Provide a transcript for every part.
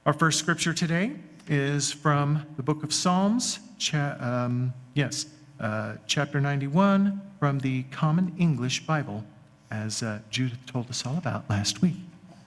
Our first scripture today is from the book of Psalms, chapter 91 from the Common English Bible, as Judith told us all about last week.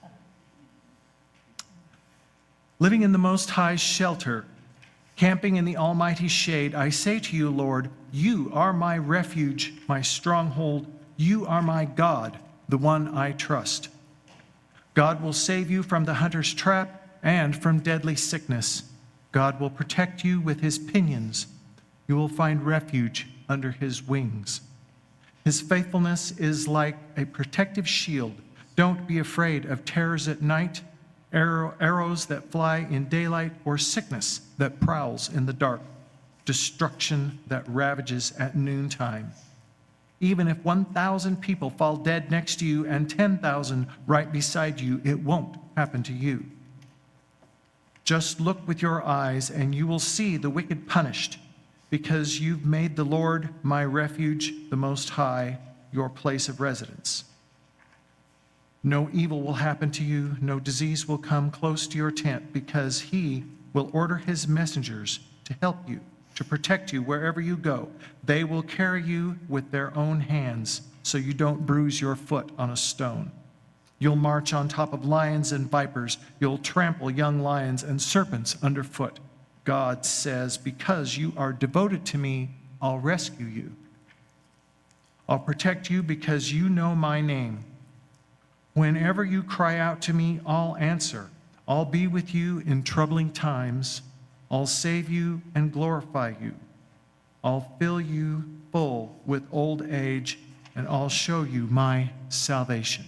Living in the Most High's shelter, camping in the Almighty's shade, I say to you, Lord, you are my refuge, my stronghold. You are my God, the one I trust. God will save you from the hunter's trap and from deadly sickness. God will protect you with his pinions. You will find refuge under his wings. His faithfulness is like a protective shield. Don't be afraid of terrors at night, arrows that fly in daylight, or sickness that prowls in the dark, destruction that ravages at noontime. Even if 1,000 people fall dead next to you and 10,000 right beside you, it won't happen to you. Just look with your eyes and you will see the wicked punished, because you've made the Lord my refuge, the Most High, your place of residence. No evil will happen to you, no disease will come close to your tent, because he will order his messengers to help you, to protect you wherever you go. They will carry you with their own hands, so you don't bruise your foot on a stone. You'll march on top of lions and vipers. You'll trample young lions and serpents underfoot. God says, because you are devoted to me, I'll rescue you. I'll protect you because you know my name. Whenever you cry out to me, I'll answer. I'll be with you in troubling times. I'll save you and glorify you. I'll fill you full with old age, and I'll show you my salvation.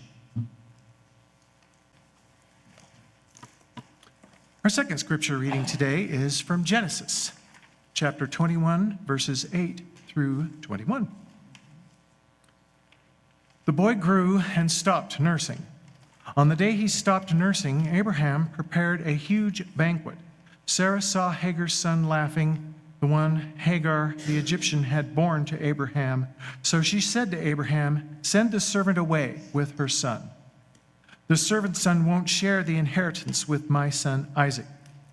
Our second scripture reading today is from Genesis, chapter 21, verses 8 through 21. The boy grew and stopped nursing. On the day he stopped nursing, Abraham prepared a huge banquet. Sarah saw Hagar's son laughing, the one Hagar the Egyptian had borne to Abraham. So she said to Abraham, "Send the servant away with her son. The servant's son won't share the inheritance with my son Isaac."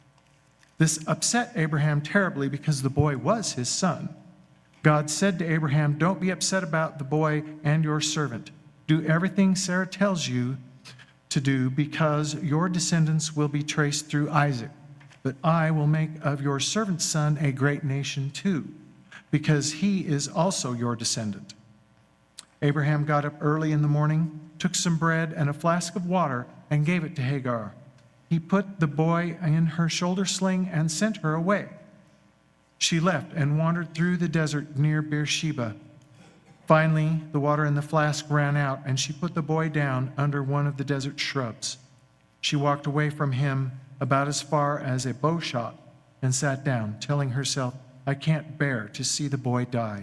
This upset Abraham terribly because the boy was his son. God said to Abraham, "Don't be upset about the boy and your servant. Do everything Sarah tells you to do, because your descendants will be traced through Isaac. But I will make of your servant's son a great nation too, because he is also your descendant." Abraham got up early in the morning, took some bread and a flask of water, and gave it to Hagar. He put the boy in her shoulder sling and sent her away. She left and wandered through the desert near Beersheba. Finally, the water in the flask ran out, and she put the boy down under one of the desert shrubs. She walked away from him about as far as a bow shot and sat down, telling herself, "I can't bear to see the boy die."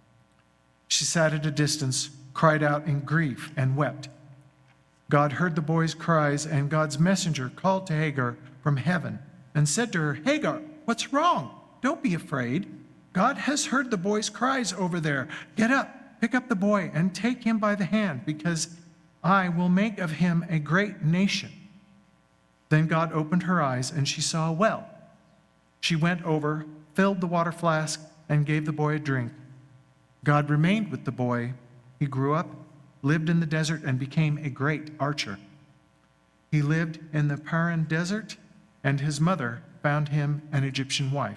She sat at a distance, cried out in grief, and wept. God heard the boy's cries, and God's messenger called to Hagar from heaven and said to her, "Hagar, what's wrong? Don't be afraid. God has heard the boy's cries over there. Get up, pick up the boy, and take him by the hand, because I will make of him a great nation." Then God opened her eyes, and she saw a well. She went over, filled the water flask, and gave the boy a drink. God remained with the boy. He grew up, lived in the desert, and became a great archer. He lived in the Paran desert, and his mother found him an Egyptian wife.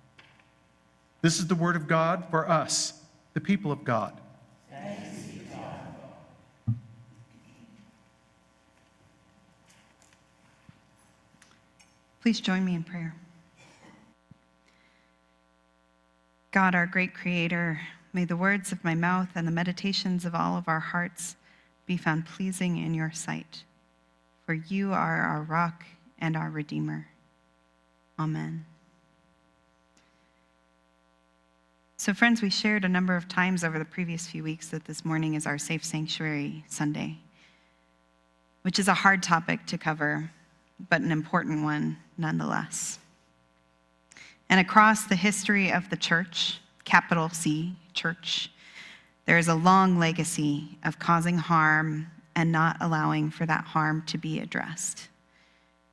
This is the word of God for us, the people of God. Thanks be to God. Please join me in prayer. God, our great creator, may the words of my mouth and the meditations of all of our hearts be found pleasing in your sight. For you are our rock and our redeemer. Amen. So friends, we shared a number of times over the previous few weeks that this morning is our Safe Sanctuary Sunday, which is a hard topic to cover, but an important one nonetheless. And across the history of the church, capital C, church, there is a long legacy of causing harm and not allowing for that harm to be addressed.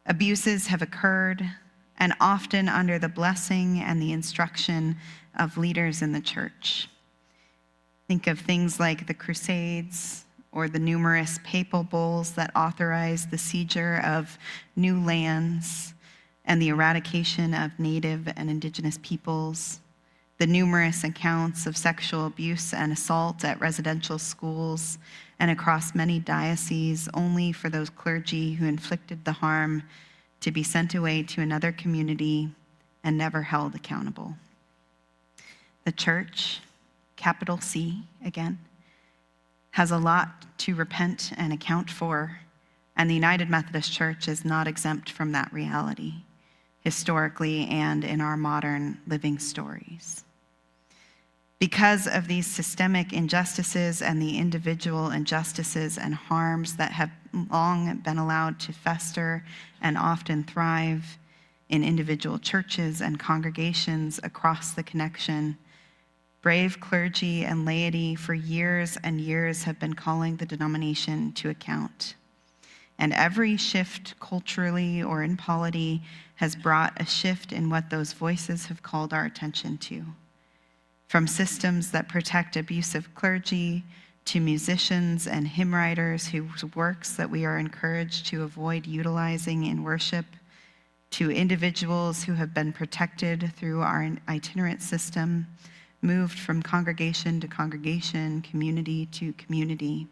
Abuses have occurred, and often under the blessing and the instruction of leaders in the church. Think of things like the Crusades or the numerous papal bulls that authorized the seizure of new lands and the eradication of native and indigenous peoples, the numerous accounts of sexual abuse and assault at residential schools and across many dioceses, only for those clergy who inflicted the harm to be sent away to another community and never held accountable. The church, capital C again, has a lot to repent and account for, and the United Methodist Church is not exempt from that reality, historically and in our modern living stories. Because of these systemic injustices and the individual injustices and harms that have long been allowed to fester and often thrive in individual churches and congregations across the connection, brave clergy and laity for years and years have been calling the denomination to account. And every shift culturally or in polity has brought a shift in what those voices have called our attention to. From systems that protect abusive clergy to musicians and hymn writers whose works that we are encouraged to avoid utilizing in worship, to individuals who have been protected through our itinerant system, moved from congregation to congregation, community to community.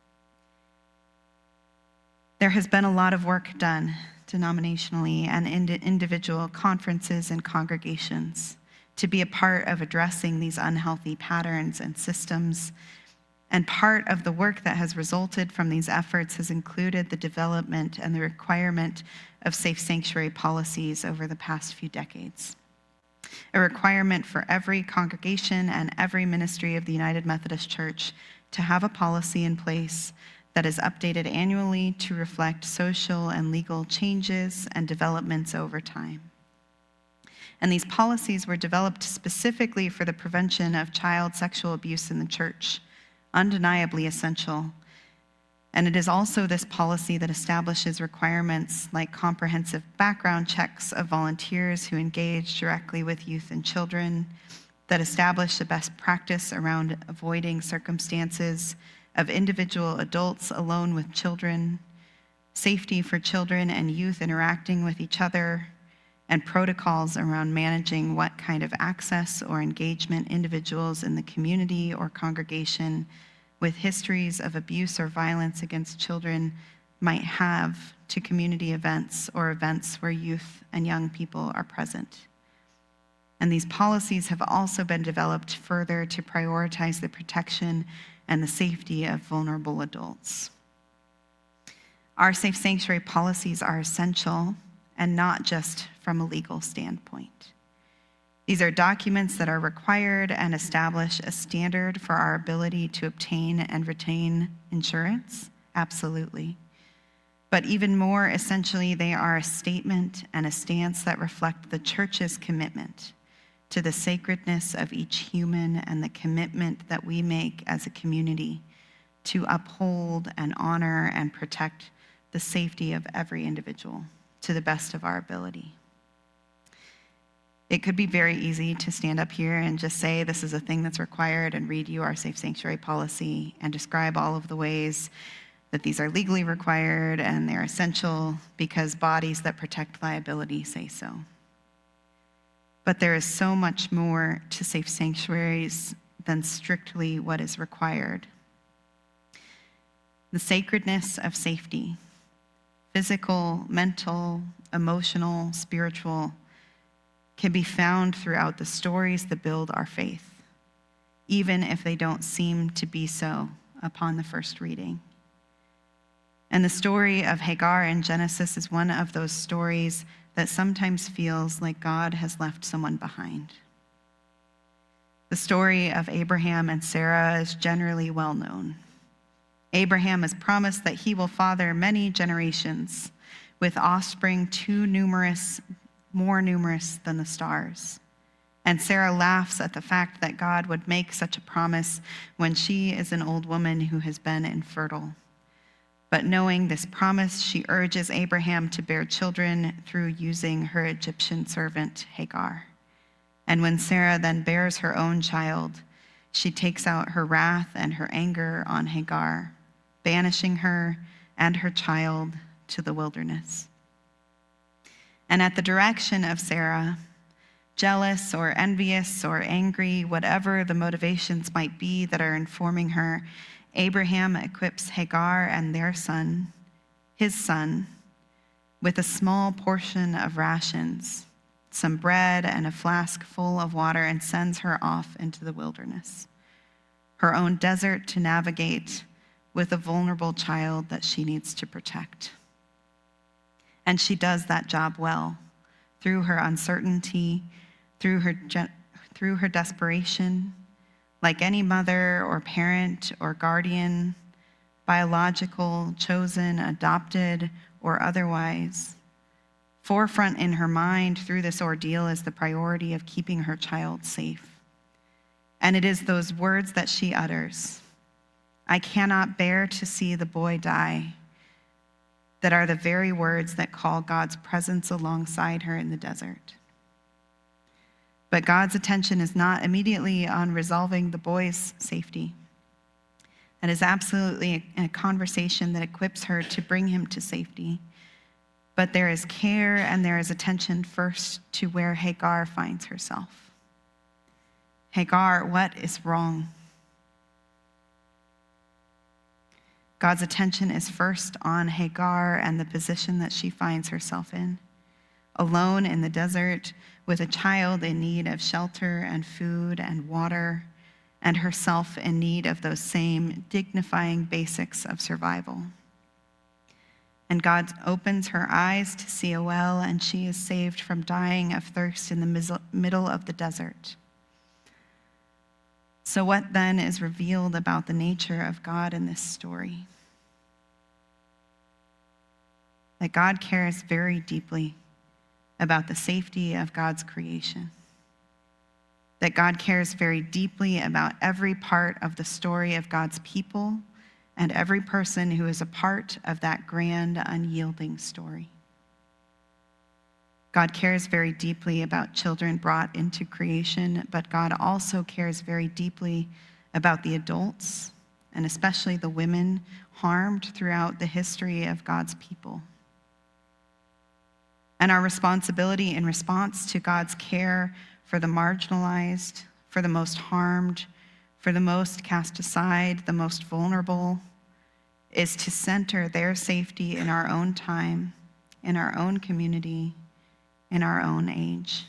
There has been a lot of work done denominationally and in individual conferences and congregations to be a part of addressing these unhealthy patterns and systems. And part of the work that has resulted from these efforts has included the development and the requirement of safe sanctuary policies over the past few decades. A requirement for every congregation and every ministry of the United Methodist Church to have a policy in place that is updated annually to reflect social and legal changes and developments over time. And these policies were developed specifically for the prevention of child sexual abuse in the church, undeniably essential. And it is also this policy that establishes requirements like comprehensive background checks of volunteers who engage directly with youth and children, that establish the best practice around avoiding circumstances of individual adults alone with children, safety for children and youth interacting with each other, and protocols around managing what kind of access or engagement individuals in the community or congregation with histories of abuse or violence against children might have to community events or events where youth and young people are present. And these policies have also been developed further to prioritize the protection and the safety of vulnerable adults. Our safe sanctuary policies are essential, and not just from a legal standpoint. These are documents that are required and establish a standard for our ability to obtain and retain insurance, absolutely. But even more essentially, they are a statement and a stance that reflect the church's commitment to the sacredness of each human and the commitment that we make as a community to uphold and honor and protect the safety of every individual to the best of our ability. It could be very easy to stand up here and just say this is a thing that's required and read you our safe sanctuary policy and describe all of the ways that these are legally required and they're essential because bodies that protect liability say so. But there is so much more to safe sanctuaries than strictly what is required. The sacredness of safety, physical, mental, emotional, spiritual, can be found throughout the stories that build our faith, even if they don't seem to be so upon the first reading. And the story of Hagar in Genesis is one of those stories that sometimes feels like God has left someone behind. The story of Abraham and Sarah is generally well known. Abraham is promised that he will father many generations with offspring more numerous than the stars. And Sarah laughs at the fact that God would make such a promise when she is an old woman who has been infertile. But knowing this promise, she urges Abraham to bear children through using her Egyptian servant Hagar. And when Sarah then bears her own child, she takes out her wrath and her anger on Hagar, banishing her and her child to the wilderness. And at the direction of Sarah, jealous or envious or angry, whatever the motivations might be that are informing her, Abraham equips Hagar and their son, his son, with a small portion of rations, some bread and a flask full of water, and sends her off into the wilderness, her own desert to navigate with a vulnerable child that she needs to protect. And she does that job well, through her uncertainty, through her desperation, like any mother or parent or guardian, biological, chosen, adopted, or otherwise. Forefront in her mind through this ordeal is the priority of keeping her child safe. And it is those words that she utters, "I cannot bear to see the boy die," that are the very words that call God's presence alongside her in the desert. But God's attention is not immediately on resolving the boy's safety. That is absolutely a conversation that equips her to bring him to safety. But there is care and there is attention first to where Hagar finds herself. Hagar, what is wrong? God's attention is first on Hagar and the position that she finds herself in, alone in the desert with a child in need of shelter and food and water, and herself in need of those same dignifying basics of survival. And God opens her eyes to see a well, and she is saved from dying of thirst in the middle of the desert. So what then is revealed about the nature of God in this story? That God cares very deeply about the safety of God's creation. That God cares very deeply about every part of the story of God's people and every person who is a part of that grand, unyielding story. God cares very deeply about children brought into creation, but God also cares very deeply about the adults, and especially the women harmed throughout the history of God's people. And our responsibility in response to God's care for the marginalized, for the most harmed, for the most cast aside, the most vulnerable, is to center their safety in our own time, in our own community, in our own age.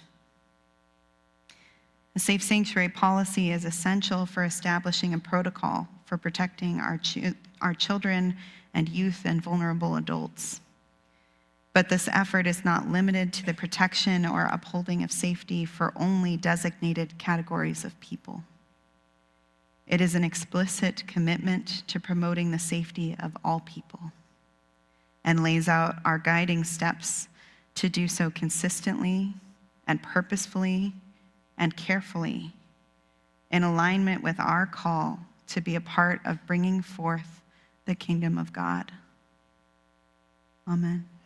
A safe sanctuary policy is essential for establishing a protocol for protecting our children and youth and vulnerable adults. But this effort is not limited to the protection or upholding of safety for only designated categories of people. It is an explicit commitment to promoting the safety of all people and lays out our guiding steps to do so consistently and purposefully and carefully in alignment with our call to be a part of bringing forth the kingdom of God. Amen.